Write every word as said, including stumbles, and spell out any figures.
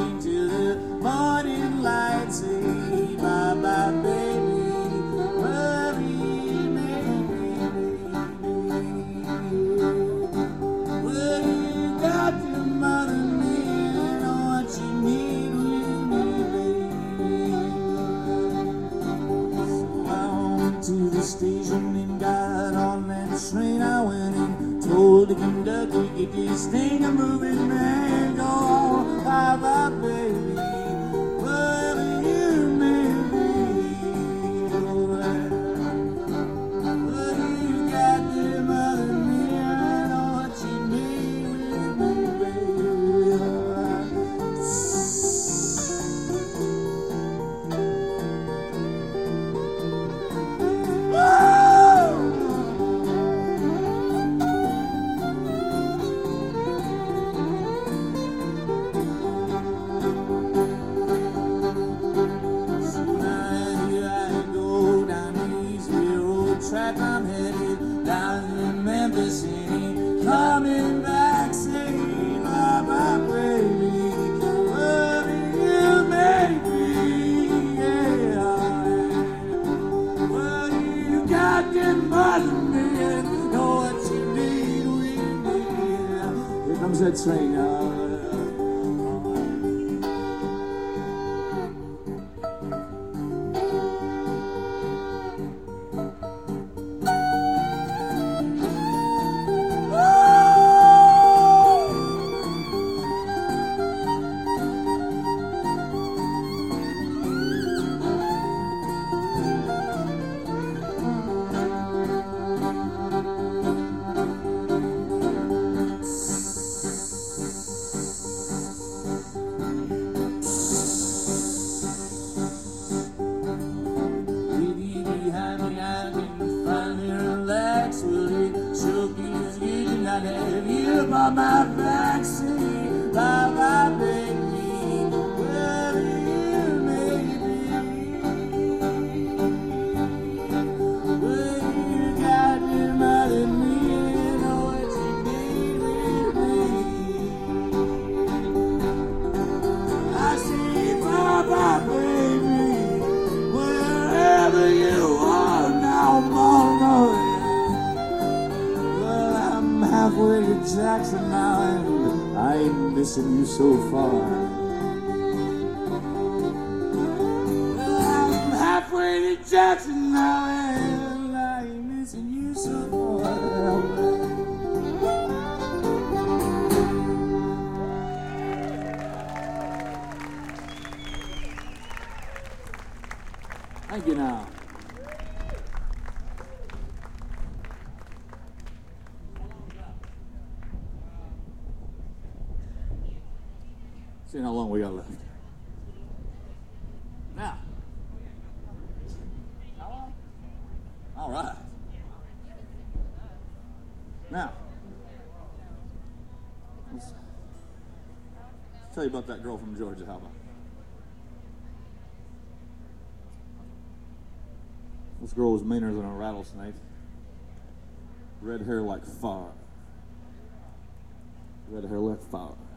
sing till the morning light. Say bye bye, baby. Love you, baby. Well, you got your mother man on what you need with me, baby. So I went to the station and got on that train. I went and told the conductor, get this thing a moving, man. Go on, bye bye, baby. Love you, baby. Well, you got them other men on what you need with me, baby. Track, I'm headed down to Memphis City, coming back saying bye bye, baby. Loving you, baby, yeah. Well, you got them mother men, know what you need with me. Here comes that train now. I have you by my backseat, bye bye, baby. Where you may be, well, you got your mother me, you know what you need with me. I say bye bye, baby. Wherever you are now, mama. Halfway to Jackson now, and I ain't missing you so far. I'm halfway to Jackson now, and I ain't missing you so far. Thank you now. See how long we got left. Now. How long? All right. Now. Let's, let's tell you about that girl from Georgia. How about? This girl was meaner than a rattlesnake. Red hair like fire. Red hair like fire.